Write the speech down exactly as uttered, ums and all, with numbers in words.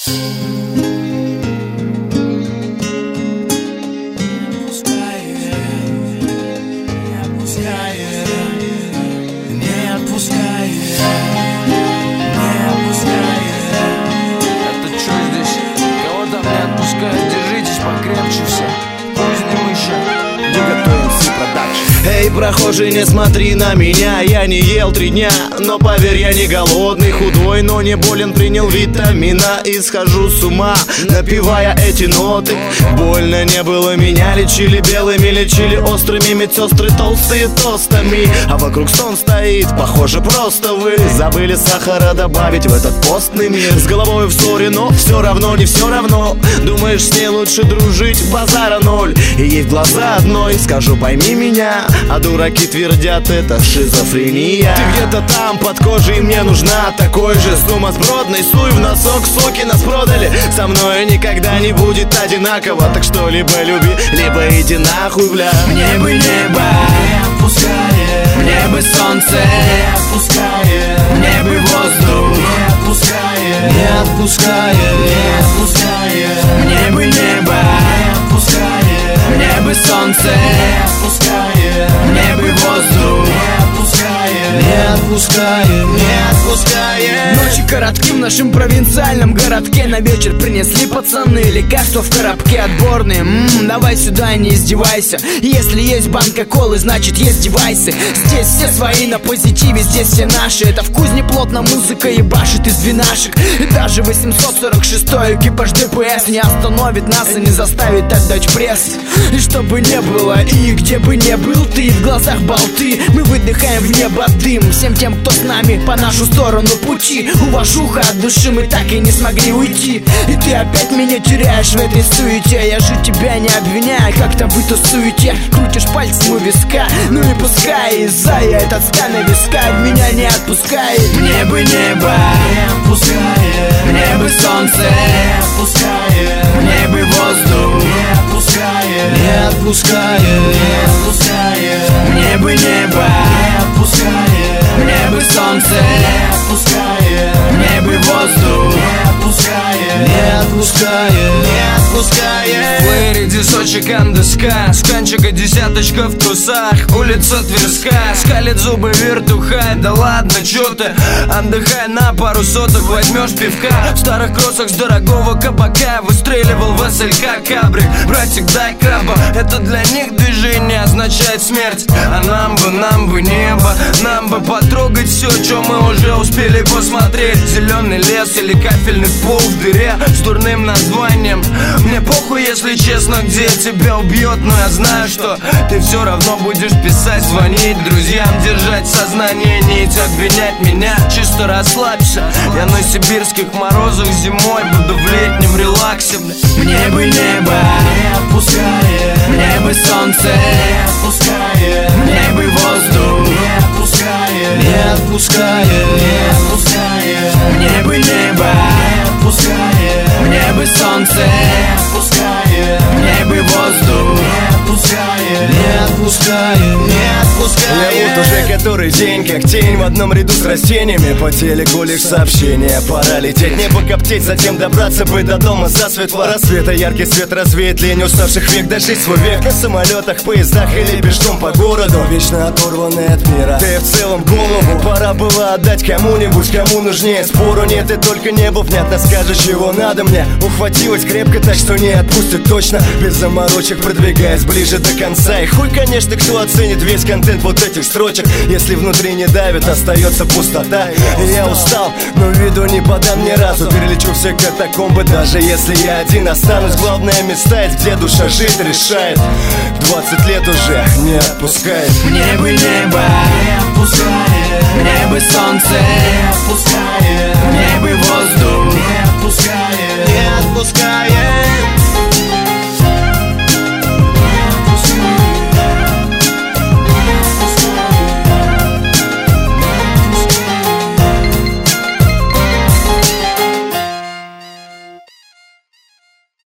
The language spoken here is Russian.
Эй, прохожий, не смотри на меня, я не ел три дня, но поверь, я не голодный, худой, но не болен, принял витамина и схожу с ума, напевая эти ноты. Больно не было, меня лечили белыми, лечили острыми, медсестры толстые тостами, а вокруг сон стоит, похоже, просто вы забыли сахара добавить в этот постный мир. С головой в ссоре, но все равно не все равно, думаешь, с ней лучше дружить, базара ноль, и ей в глаза одной скажу, пойми меня. А дураки твердят, это шизофрения. Ты где-то там под кожей, мне нужна такой же сумасбродный. Суй в носок, соки нас продали. Со мной никогда не будет одинаково. Так что либо люби, либо иди нахуй, бля. Мне бы небо, не отпускает. Мне бы солнце, не отпускает. Мне бы воздух, не отпускает. Не отпускает, не отпускает. Мне бы небо, не отпускает. Мне бы солнце, не отпускает. Мне бы воздух, не отпускает. Не отпускает, не отпускает. Ночи коротки в нашем провинциальном городке. На вечер принесли пацаны лекарства в коробке отборные. Ммм, давай сюда, не издевайся. Если есть банка колы, значит есть девайсы. Здесь все свои на позитиве, здесь все наши. Это в кузне плотно музыка ебашит из двенашек. И даже восемьсот сорок шестой экипаж ДПС не остановит нас и не заставит отдать пресс. И что бы не было, и где бы не был ты, в глазах болты, мы выдыхаем в небо дым. Всем тем, кто с нами по нашу сторону пути, уважуха от души, мы так и не смогли уйти. И ты опять меня теряешь в этой суете. Я же тебя не обвиняю, как-то в этой суете. Крутишь пальцем у виска, ну и пускай. Из-за я этот скан на виска меня не отпускает. Мне бы небо, не отпускает. Мне бы солнце, не отпускает. Мне бы воздух, не отпускает. Не отпускает, не отпускает. Мне бы небо, не отпускает. Мне бы солнце, не отпускает. Мне бы воздух, не отпускает. Не отпускает, не отпускает. Флэриди, Сочи, Кандыска, сканчика, десяточка в трусах. Улица Тверская, скалит зубы вертухай. Да ладно, чё ты, отдыхай на пару соток, возьмешь пивка. В старых кроссах с дорогого кабака выстреливал в СЛК кабрик. Братик, дай краба, это для них движение означает смерть. А нам бы, нам бы небо, нам бы потрогать все, что мы уже успели посмотреть. Зеленый лес или кафельный пол в дыре с дурным названием. Мне похуй, если честно, где тебя убьет, но я знаю, что ты все равно будешь писать, звонить друзьям, держать сознание, нить, обвинять меня. Чисто расслабься, я на сибирских морозах зимой буду в летнем релаксе. Мне бы небо, не отпускает. Мне бы солнце, не отпускает. Мне бы воздух, не отпускает. Не отпускает, не отпускает. Мне бы небо, не отпускает. Мне бы солнце, не отпускает. Мне бы воздух, не отпускает. Не отпускает, не отпускает. Я вот уже который день, как тень в одном ряду с растениями. По телеку лишь сообщения, пора лететь, небо коптеть, затем добраться бы до дома засветло рассвета. Яркий свет развеет лень уставших век, дожить свой век на самолетах, поездах или пешком по городу, вечно оторванный от мира. Ты в целом голову пора было отдать кому-нибудь, кому нужнее. Спору нет, и только небо внятно скажешь, чего надо мне. Ухватилась крепко так, что не отпустит точно, без заморочек продвигаясь ближе до конца. И хуй, конечно, кто оценит весь контент вот этих строчек, если внутри не давит, остается пустота. И я устал, но виду не подам ни разу. Перелечу все катакомбы, даже если я один останусь. Главное места, где душа жить решает. Двадцать лет уже не отпускает. Мне бы небо, не отпускает. Мне бы солнце, не отпускает. Мне бы воздух, не отпускает. Не отпускает.